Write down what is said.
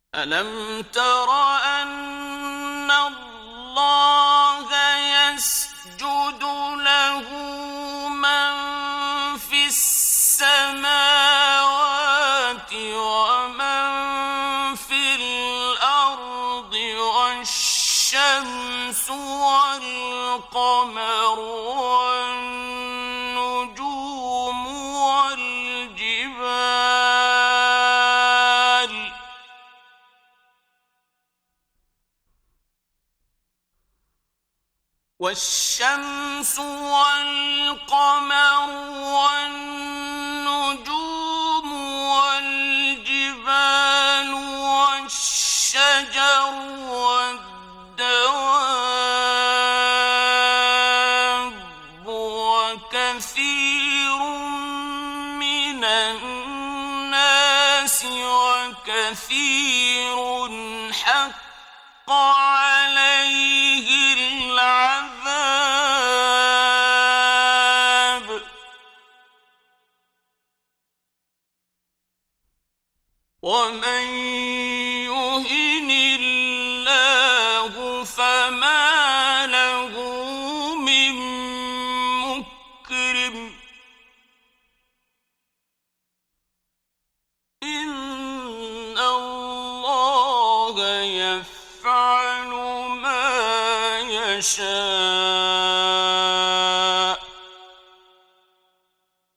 ألم تر أن الله يسجد له من في السماوات ومن في الأرض والشمس والقمر والنجوم والشمس والقمر والنجوم والجبال والشجر والدواب وكثير من الناس وكثير حق عليه العذاب ومن يهن الله فما له من مكرم إن الله يفعل ما يشاء